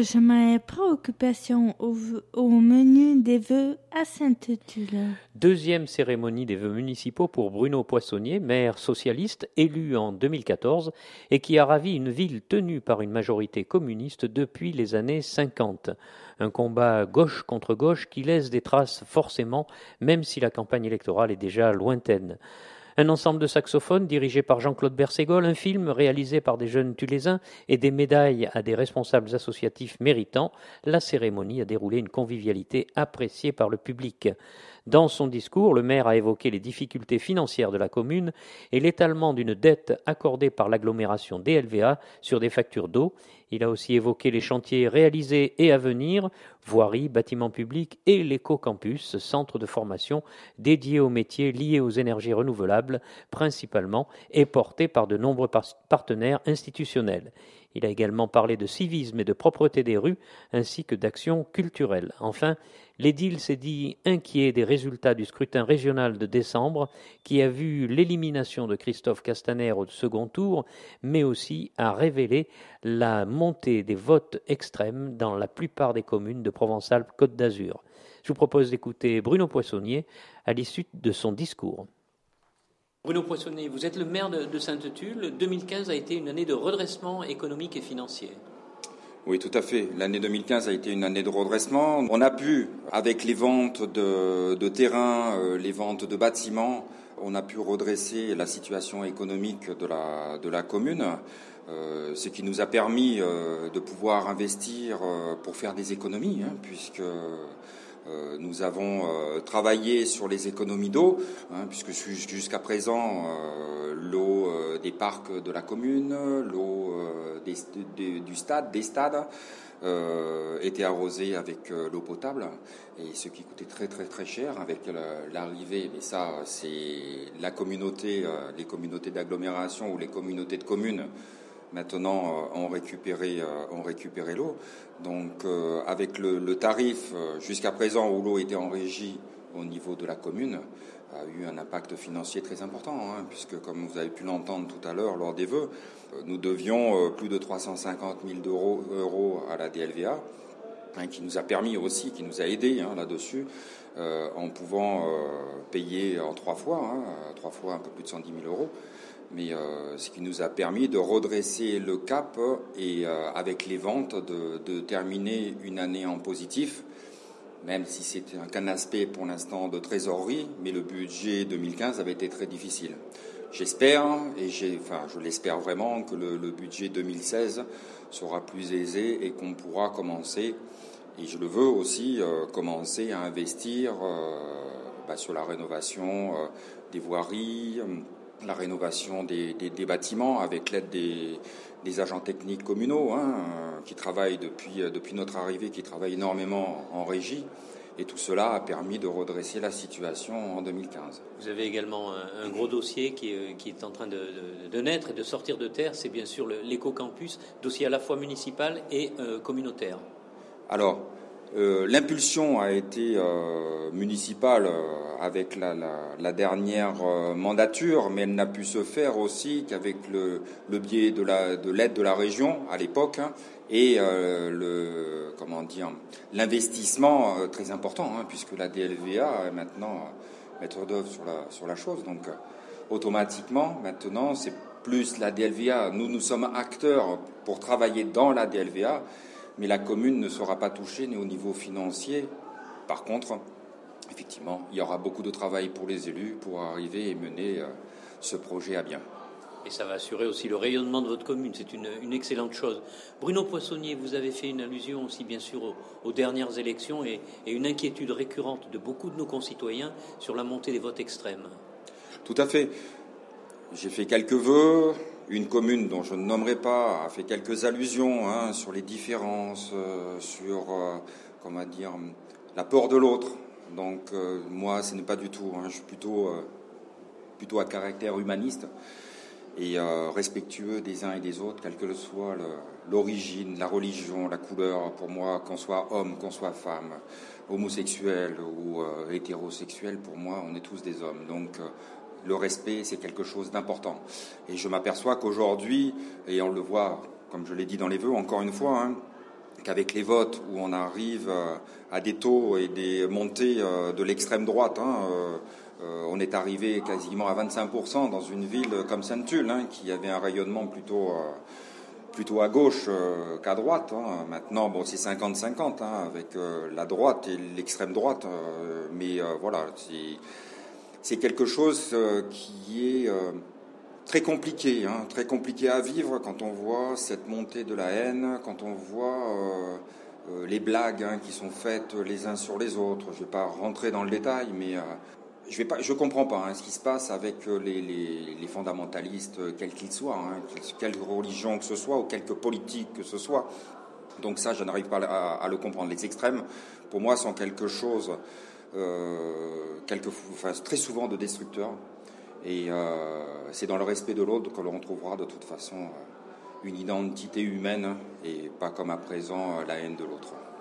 encouragements et préoccupations au menu des vœux à Sainte-Tulle. Deuxième cérémonie des vœux municipaux pour Bruno Poissonnier, maire socialiste élu en 2014 et qui a ravi une ville tenue par une majorité communiste depuis les années 50. Un combat gauche contre gauche qui laisse des traces forcément, même si la campagne électorale est déjà lointaine. Un ensemble de saxophones dirigé par Jean-Claude Berségol, un film réalisé par des jeunes Tulésains et des médailles à des responsables associatifs méritants, la cérémonie a déroulé une convivialité appréciée par le public. Dans son discours, le maire a évoqué les difficultés financières de la commune et l'étalement d'une dette accordée par l'agglomération DLVA sur des factures d'eau. Il a aussi évoqué les chantiers réalisés et à venir, voiries, bâtiments publics et l'éco-campus, centre de formation dédié aux métiers liés aux énergies renouvelables principalement et porté par de nombreux partenaires institutionnels. Il a également parlé de civisme et de propreté des rues, ainsi que d'actions culturelles. Enfin, l'édile s'est dit inquiet des résultats du scrutin régional de décembre, qui a vu l'élimination de Christophe Castaner au second tour, mais aussi a révélé la montée des votes extrêmes dans la plupart des communes de Provence-Alpes-Côte d'Azur. Je vous propose d'écouter Bruno Poissonnier à l'issue de son discours. Bruno Poissonnier, vous êtes le maire de Sainte-Tulle. 2015 a été une année de redressement économique et financier. Oui, tout à fait. L'année 2015 a été une année de redressement. On a pu, avec les ventes de terrains, les ventes de bâtiments, on a pu redresser la situation économique de la commune, ce qui nous a permis de pouvoir investir pour faire des économies, puisque nous avons travaillé sur les économies d'eau, puisque jusqu'à présent, l'eau des parcs de la commune, l'eau des stades, était arrosée avec l'eau potable, et ce qui coûtait très très très cher avec l'arrivée. Mais ça, c'est la communauté, les communautés d'agglomération ou les communautés de communes. Maintenant, ont récupéré l'eau. Donc, avec le tarif jusqu'à présent où l'eau était en régie au niveau de la commune, a eu un impact financier très important, puisque, comme vous avez pu l'entendre tout à l'heure lors des vœux, nous devions plus de 350 000 euros à la DLVA, qui nous a permis aussi, qui nous a aidés là-dessus, en pouvant payer en 3 fois un peu plus de 110 000 euros. Mais ce qui nous a permis de redresser le cap et avec les ventes de terminer une année en positif, même si c'est qu'un aspect pour l'instant de trésorerie, mais le budget 2015 avait été très difficile. J'espère, je l'espère vraiment, que le budget 2016 sera plus aisé et qu'on pourra commencer, et je le veux aussi, commencer à investir sur la rénovation des voiries, la rénovation des bâtiments avec l'aide des agents techniques communaux qui travaillent depuis notre arrivée, qui travaillent énormément en régie. Et tout cela a permis de redresser la situation en 2015. Vous avez également un gros dossier qui est en train de naître et de sortir de terre. C'est bien sûr l'éco-campus, dossier à la fois municipal et communautaire. Alors, l'impulsion a été municipale avec la dernière mandature, mais elle n'a pu se faire aussi qu'avec le biais de l'aide de la région à l'époque, et l'investissement très important, puisque la DLVA est maintenant maître d'œuvre sur la chose. Donc automatiquement, maintenant, c'est plus la DLVA. Nous sommes acteurs pour travailler dans la DLVA, mais la commune ne sera pas touchée ni au niveau financier. Par contre, effectivement, il y aura beaucoup de travail pour les élus pour arriver et mener ce projet à bien. Et ça va assurer aussi le rayonnement de votre commune. C'est une excellente chose. Bruno Poissonnier, vous avez fait une allusion aussi, bien sûr, aux dernières élections et une inquiétude récurrente de beaucoup de nos concitoyens sur la montée des votes extrêmes. Tout à fait. J'ai fait quelques vœux. Une commune dont je ne nommerai pas a fait quelques allusions sur les différences, sur la peur de l'autre. Donc moi, ce n'est pas du tout. Je suis plutôt à caractère humaniste et respectueux des uns et des autres, quelle que soit l'origine, la religion, la couleur. Pour moi, qu'on soit homme, qu'on soit femme, homosexuel ou hétérosexuel, pour moi, on est tous des hommes. Donc le respect, c'est quelque chose d'important. Et je m'aperçois qu'aujourd'hui, et on le voit, comme je l'ai dit dans les vœux, encore une fois, qu'avec les votes où on arrive à des taux et des montées de l'extrême droite. On est arrivé quasiment à 25% dans une ville comme Sainte-Tulle, qui avait un rayonnement plutôt à gauche qu'à droite. Maintenant, c'est 50-50 avec la droite et l'extrême droite. Mais voilà, c'est quelque chose qui est très compliqué à vivre quand on voit cette montée de la haine, quand on voit les blagues qui sont faites les uns sur les autres. Je ne vais pas rentrer dans le détail, mais je comprends pas ce qui se passe avec les fondamentalistes, quels qu'ils soient, quelle religion que ce soit ou quelque politique que ce soit. Donc ça, je n'arrive pas à le comprendre. Les extrêmes, pour moi, sont quelque chose, très souvent de destructeur. Et c'est dans le respect de l'autre que l'on trouvera de toute façon une identité humaine et pas comme à présent la haine de l'autre.